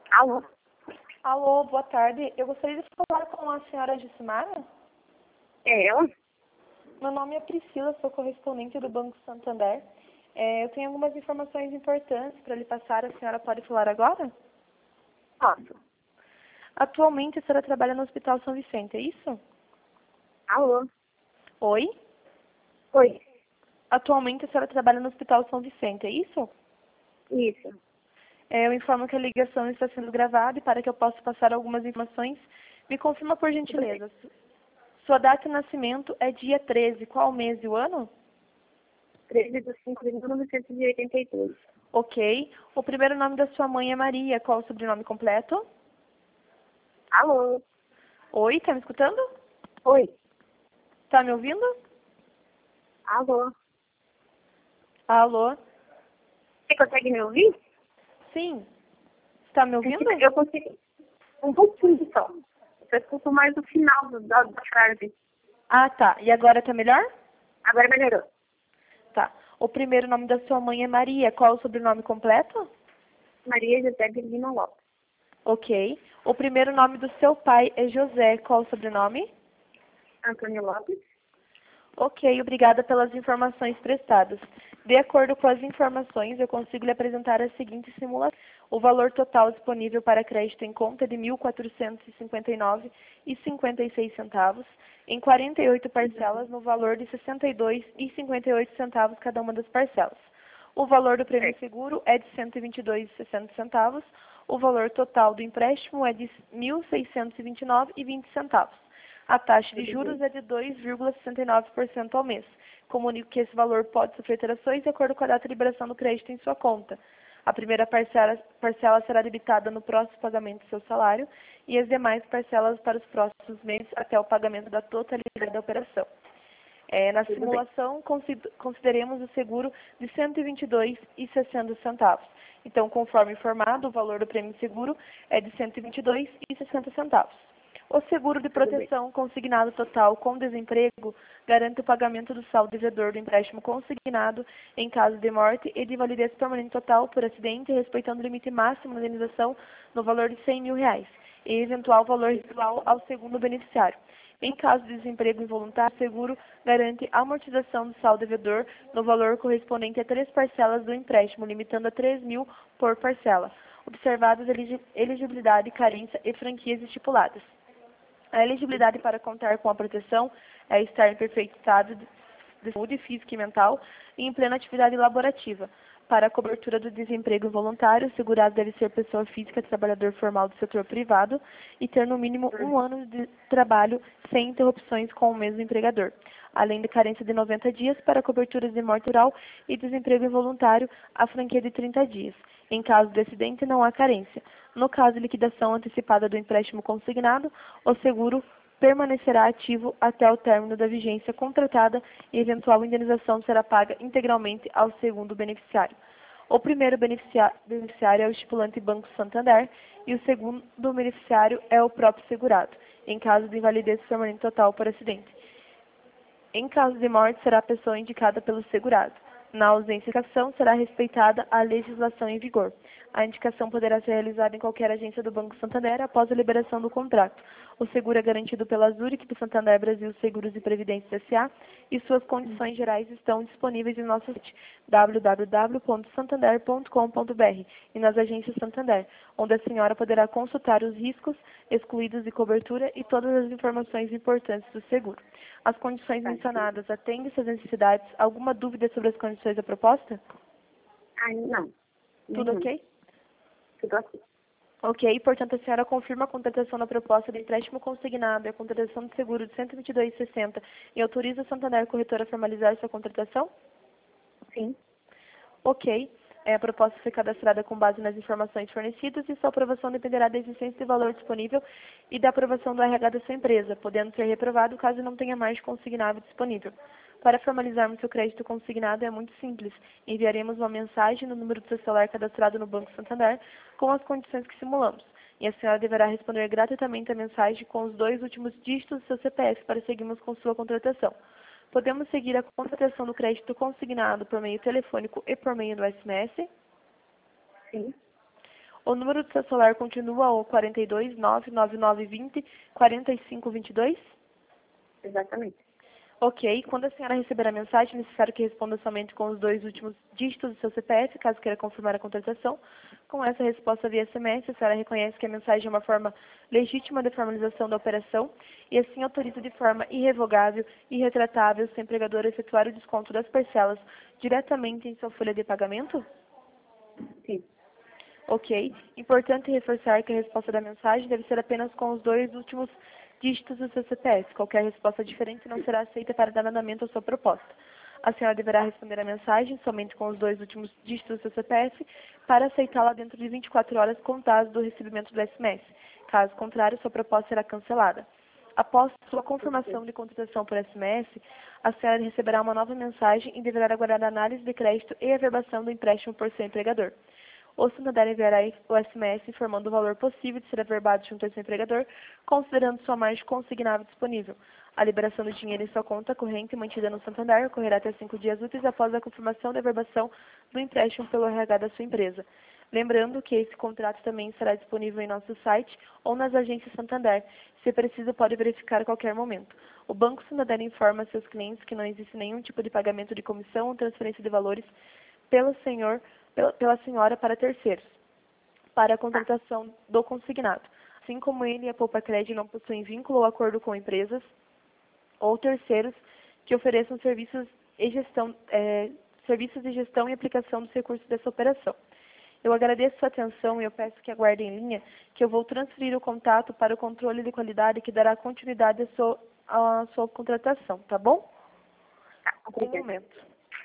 Alô? Alô, boa tarde. Eu gostaria de falar com a senhora Gismara. É ela? Meu nome é Priscila, sou correspondente do Banco Santander. Eu tenho algumas informações importantes para lhe passar. A senhora pode falar agora? Posso. Atualmente a senhora trabalha no Hospital São Vicente, é isso? Alô? Oi? Oi. Atualmente a senhora trabalha no Hospital São Vicente, é isso? Isso. Eu informo que a ligação está sendo gravada e para que eu possa passar algumas informações, me confirma por gentileza. Sua data de nascimento é dia 13. Qual mês e o ano? 13 de 5 de 1982. Ok. O primeiro nome da sua mãe é Maria. Qual o sobrenome completo? Alô? Oi, tá me escutando? Oi. Tá me ouvindo? Alô? Alô? Você consegue me ouvir? Sim. Está me ouvindo? Eu consigo um pouquinho só. Eu escuto mais no final da frase. Ah, tá. E agora tá melhor? Agora melhorou. Tá. O primeiro nome da sua mãe é Maria. Qual o sobrenome completo? Maria José de Lima Lopes. Ok. O primeiro nome do seu pai é José. Qual o sobrenome? Antônio Lopes. Ok, obrigada pelas informações prestadas. De acordo com as informações, eu consigo lhe apresentar a seguinte simulação. O valor total disponível para crédito em conta é de R$ 1.459,56, em 48 parcelas, no valor de R$ 62,58 cada uma das parcelas. O valor do prêmio seguro é de R$ 122,60. O valor total do empréstimo é de R$ 1.629,20. A taxa de juros é de 2,69% ao mês. Comunico que esse valor pode sofrer alterações de acordo com a data de liberação do crédito em sua conta. A primeira parcela será debitada no próximo pagamento do seu salário e as demais parcelas para os próximos meses até o pagamento da totalidade da operação. Na simulação, consideremos o seguro de R$ 122,60. Então, conforme informado, o valor do prêmio seguro é de R$ 122,60. O seguro de proteção consignado total com desemprego garante o pagamento do saldo devedor do empréstimo consignado em caso de morte e de validez permanente total por acidente, respeitando o limite máximo de indenização no valor de R$ 100 mil e eventual valor residual ao segundo beneficiário. Em caso de desemprego involuntário, o seguro garante a amortização do saldo devedor no valor correspondente a 3 parcelas do empréstimo, limitando a R$ 3 mil por parcela, observadas elegibilidade, carência e franquias estipuladas. A elegibilidade para contar com a proteção é estar em perfeito estado de saúde física e mental e em plena atividade laborativa. Para a cobertura do desemprego involuntário, o segurado deve ser pessoa física, trabalhador formal do setor privado e ter no mínimo 1 ano de trabalho sem interrupções com o mesmo empregador, além de carência de 90 dias para coberturas de morte natural e desemprego involuntário, a franquia de 30 dias. Em caso de acidente, não há carência. No caso de liquidação antecipada do empréstimo consignado, o seguro permanecerá ativo até o término da vigência contratada e eventual indenização será paga integralmente ao segundo beneficiário. O primeiro beneficiário é o estipulante Banco Santander e o segundo beneficiário é o próprio segurado, em caso de invalidez permanente total por acidente. Em caso de morte, será a pessoa indicada pelo segurado. Na ausência de indicação, será respeitada a legislação em vigor. A indicação poderá ser realizada em qualquer agência do Banco Santander após a liberação do contrato. O seguro é garantido pela Zurich, do Santander Brasil Seguros e Previdência S.A. e suas condições gerais estão disponíveis em nosso site www.santander.com.br e nas agências Santander, onde a senhora poderá consultar os riscos excluídos de cobertura e todas as informações importantes do seguro. As condições mencionadas atendem suas necessidades? Alguma dúvida sobre as condições da proposta? Não. Tudo ok? Tudo ok. Ok, portanto, a senhora confirma a contratação da proposta de empréstimo consignado e a contratação de seguro de R$ 122,60 e autoriza a Santander Corretora a formalizar sua contratação? Sim. Ok. A proposta foi cadastrada com base nas informações fornecidas e sua aprovação dependerá da existência de valor disponível e da aprovação do RH da sua empresa, podendo ser reprovado caso não tenha margem consignável disponível. Para formalizarmos seu crédito consignado é muito simples. Enviaremos uma mensagem no número do seu celular cadastrado no Banco Santander com as condições que simulamos. E a senhora deverá responder gratuitamente a mensagem com os 2 últimos dígitos do seu CPF para seguirmos com sua contratação. Podemos seguir a contratação do crédito consignado por meio telefônico e por meio do SMS? Sim. O número do seu celular continua o 42 99920 4522? Exatamente. Ok. Quando a senhora receber a mensagem, é necessário que responda somente com os 2 últimos dígitos do seu CPF, caso queira confirmar a contratação. Com essa resposta via SMS, a senhora reconhece que a mensagem é uma forma legítima de formalização da operação e assim autoriza de forma irrevogável e irretratável o seu empregador a efetuar o desconto das parcelas diretamente em sua folha de pagamento? Sim. Ok. Importante reforçar que a resposta da mensagem deve ser apenas com os 2 últimos dígitos do seu CPF. Qualquer resposta diferente não será aceita para dar andamento à sua proposta. A senhora deverá responder a mensagem somente com os 2 últimos dígitos do seu CPF para aceitá-la dentro de 24 horas contadas do recebimento do SMS. Caso contrário, sua proposta será cancelada. Após sua confirmação de contratação por SMS, a senhora receberá uma nova mensagem e deverá aguardar a análise de crédito e averbação do empréstimo por seu empregador. O Santander enviará o SMS informando o valor possível de ser averbado junto ao seu empregador, considerando sua margem consignável disponível. A liberação do dinheiro em sua conta corrente mantida no Santander ocorrerá até 5 dias úteis após a confirmação da averbação do empréstimo pelo RH da sua empresa. Lembrando que esse contrato também será disponível em nosso site ou nas agências Santander. Se preciso, pode verificar a qualquer momento. O Banco Santander informa seus clientes que não existe nenhum tipo de pagamento de comissão ou transferência de valores pela senhora para terceiros, para a contratação do consignado. Assim como ele e a Poupa Crédito não possuem vínculo ou acordo com empresas ou terceiros que ofereçam serviços de gestão e aplicação dos recursos dessa operação. Eu agradeço sua atenção e eu peço que aguarde em linha, que eu vou transferir o contato para o controle de qualidade que dará continuidade à sua contratação, tá bom? Um momento.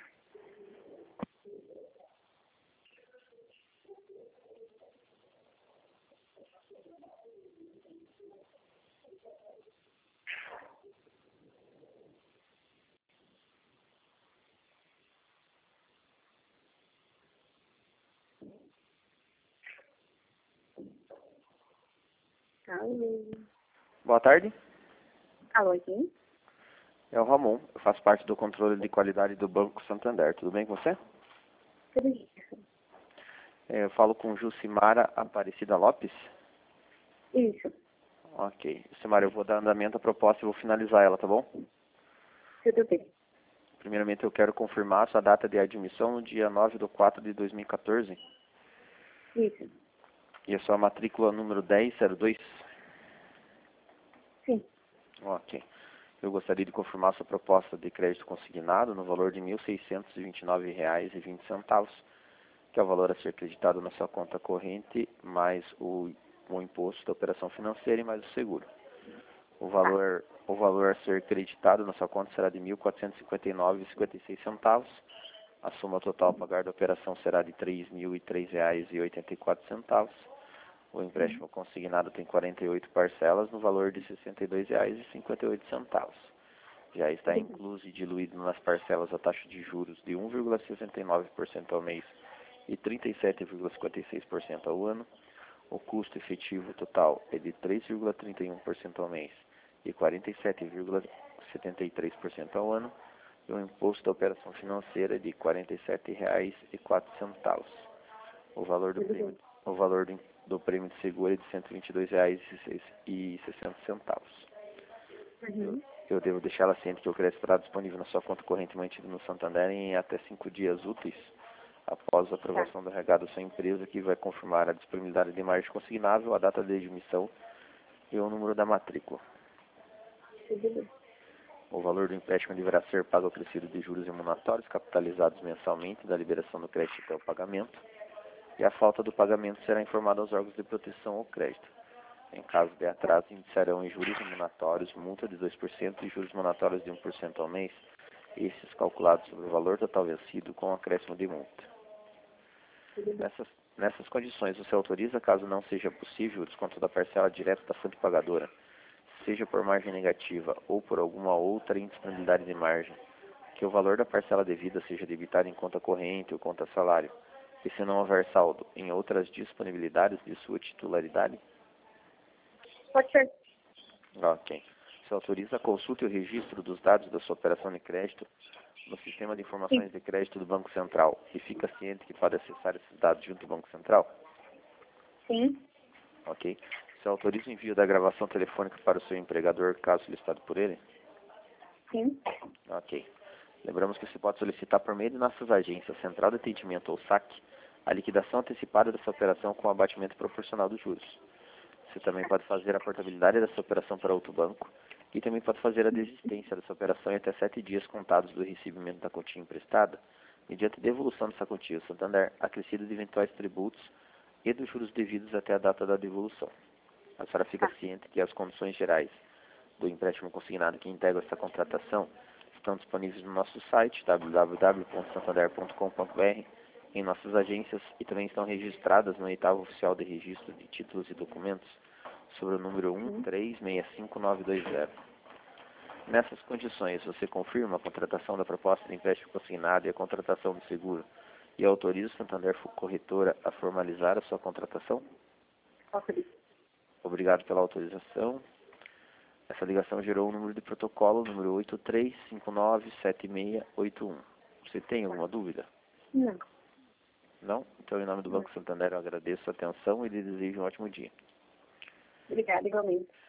Alô. Boa tarde, Alô, quem? é o Ramon. Eu faço parte do controle de qualidade do Banco Santander. Tudo bem com você? Tudo isso. Eu falo com Jucimara Aparecida Lopes. Isso. Ok. Jucimara, eu vou dar andamento à proposta e vou finalizar ela, tá bom? Tudo bem. Primeiramente, eu quero confirmar a sua data de admissão no dia 9/4/2014 Isso. e a sua matrícula número 1002. Sim. Ok. Eu gostaria de confirmar a sua proposta de crédito consignado no valor de R$ 1.629,20, que é o valor a ser acreditado na sua conta corrente, mais o imposto da operação financeira e mais o seguro. O valor a ser acreditado na sua conta será de R$ 1.459,56. A soma total a pagar da operação será de R$ 3.003,84. O empréstimo consignado tem 48 parcelas no valor de R$ 62,58. Já está incluso e diluído nas parcelas a taxa de juros de 1,69% ao mês e 37,56% ao ano. O custo efetivo total é de 3,31% ao mês e 47,73% ao ano. E o imposto da operação financeira é de R$ 47,04. O valor do prêmio de seguro é de R$ 122,60. Uhum. Eu devo deixá-la ciente que o crédito estará disponível na sua conta corrente mantida no Santander em até 5 dias úteis após a aprovação do RH da sua empresa, que vai confirmar a disponibilidade de margem consignável, a data de admissão e o número da matrícula. Tudo bem. O valor do empréstimo deverá ser pago ao crescido de juros remuneratórios capitalizados mensalmente da liberação do crédito até o pagamento, e a falta do pagamento será informada aos órgãos de proteção ao crédito. Em caso de atraso, iniciarão em juros remuneratórios multa de 2% e juros remuneratórios de 1% ao mês, esses calculados sobre o valor total vencido com acréscimo de multa. Nessas condições, você autoriza, caso não seja possível, o desconto da parcela direto da fonte pagadora, seja por margem negativa ou por alguma outra indisponibilidade de margem, que o valor da parcela devida seja debitado em conta corrente ou conta salário, e se não houver saldo, em outras disponibilidades de sua titularidade? Pode ser. Ok. Você autoriza a consulta e o registro dos dados da sua operação de crédito no sistema de informações de crédito do Banco Central e fica ciente que pode acessar esses dados junto ao Banco Central? Sim, Ok. Você autoriza o envio da gravação telefônica para o seu empregador, caso solicitado por ele? sim. Ok. Lembramos que você pode solicitar por meio de nossas agências, Central de Atendimento ou SAC, a liquidação antecipada dessa operação com abatimento proporcional dos juros. Você também pode fazer a portabilidade dessa operação para outro banco e também pode fazer a desistência dessa operação em até 7 dias contados do recebimento da quantia emprestada, mediante devolução dessa quantia ao Santander, acrescido de eventuais tributos e dos juros devidos até a data da devolução. A senhora fica ciente que as condições gerais do empréstimo consignado que integram essa contratação estão disponíveis no nosso site www.santander.com.br, em nossas agências e também estão registradas no oitavo oficial de registro de títulos e documentos sobre o número 1365920. Nessas condições, você confirma a contratação da proposta de empréstimo consignado e a contratação do seguro e autoriza o Santander Corretora a formalizar a sua contratação? Autorizo. Obrigado pela autorização. Essa ligação gerou o número de protocolo, número 83597681. Você tem alguma dúvida? Não. Não? Então, em nome do Banco Santander, eu agradeço a atenção e lhe desejo um ótimo dia. Obrigada, igualmente.